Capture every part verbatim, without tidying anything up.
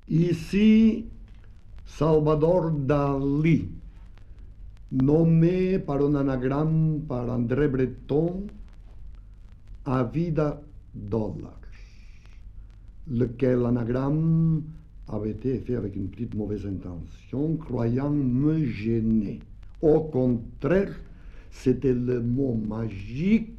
Ici, Salvador Dalí, nommé par un anagramme par André Breton à vida dollars, lequel anagramme avait été fait avec une petite mauvaise intention, croyant me gêner. Au contraire, c'était le mot magique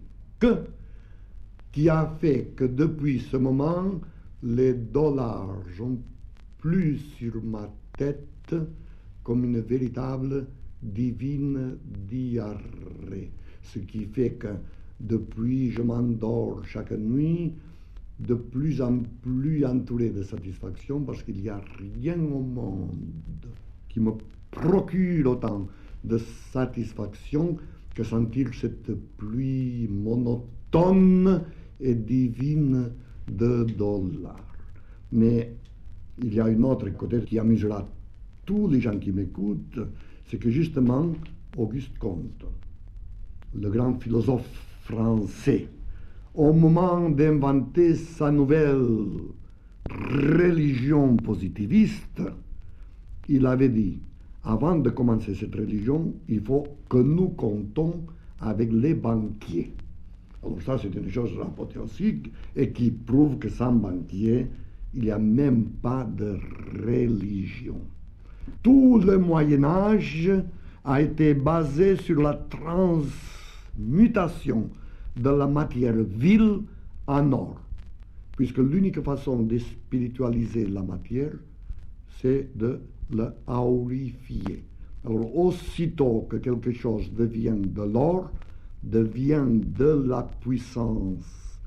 qui a fait que depuis ce moment, les dollars ont plu sur ma tête comme une véritable divine diarrhée. Ce qui fait que depuis, je m'endors chaque nuit de plus en plus entouré de satisfaction, parce qu'il n'y a rien au monde qui me procure autant de satisfaction que sentir cette pluie monotone et divine de dollars. Mais il y a une autre côté qui amusera tous les gens qui m'écoutent, c'est que justement Auguste Comte, le grand philosophe français, au moment d'inventer sa nouvelle religion positiviste, il avait dit, avant de commencer cette religion, il faut que nous comptons avec les banquiers. Alors ça, c'est une chose apothéosique et qui prouve que sans banquiers, il n'y a même pas de religion. Tout le Moyen-Âge a été basé sur la transmutation de la matière vile en or, puisque l'unique façon de spiritualiser la matière, c'est de la aurifier. Alors, aussitôt que quelque chose devient de l'or, devient de la puissance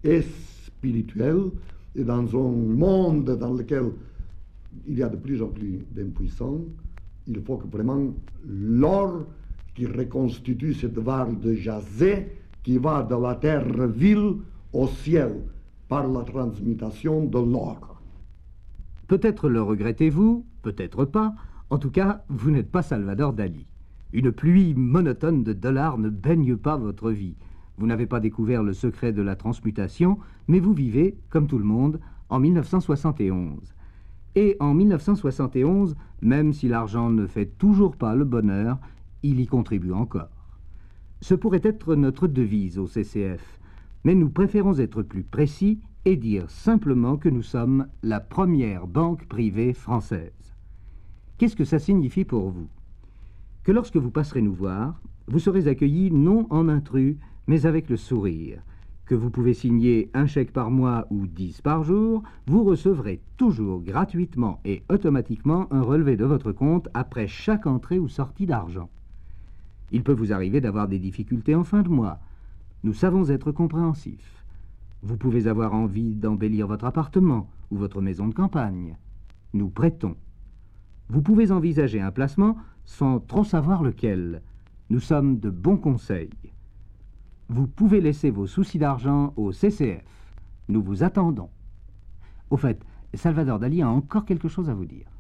spirituelle, et dans un monde dans lequel il y a de plus en plus d'impuissants, il faut que vraiment l'or qui reconstitue cette vague de jasé qui va de la terre vile au ciel par la transmutation de l'or. Peut-être le regrettez-vous, peut-être pas. En tout cas, vous n'êtes pas Salvador Dalí. Une pluie monotone de dollars ne baigne pas votre vie. Vous n'avez pas découvert le secret de la transmutation, mais vous vivez, comme tout le monde, en mille neuf cent soixante et onze. Et en mille neuf cent soixante et onze, même si l'argent ne fait toujours pas le bonheur, il y contribue encore. Ce pourrait être notre devise au C C F, mais nous préférons être plus précis et dire simplement que nous sommes la première banque privée française. Qu'est-ce que ça signifie pour vous? Que lorsque vous passerez nous voir, vous serez accueillis non en intrus, mais avec le sourire, que vous pouvez signer un chèque par mois ou dix par jour, vous recevrez toujours gratuitement et automatiquement un relevé de votre compte après chaque entrée ou sortie d'argent. Il peut vous arriver d'avoir des difficultés en fin de mois. Nous savons être compréhensifs. Vous pouvez avoir envie d'embellir votre appartement ou votre maison de campagne. Nous prêtons. Vous pouvez envisager un placement sans trop savoir lequel. Nous sommes de bons conseils. Vous pouvez laisser vos soucis d'argent au C C F. Nous vous attendons. Au fait, Salvador Dalí a encore quelque chose à vous dire.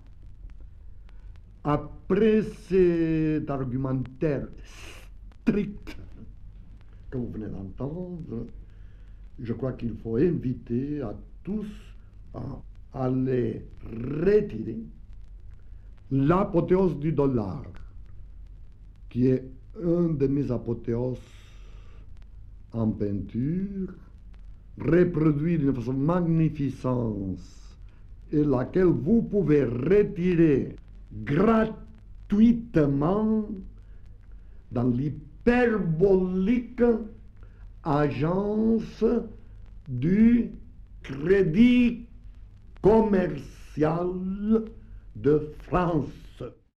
Après cet argumentaire strict que vous venez d'entendre, je crois qu'il faut inviter à tous à aller retirer l'apothéose du dollar, qui est un de mes apothéoses en peinture, reproduit d'une façon magnificente et laquelle vous pouvez retirer gratuitement dans l'hyperbolique agence du Crédit commercial de France.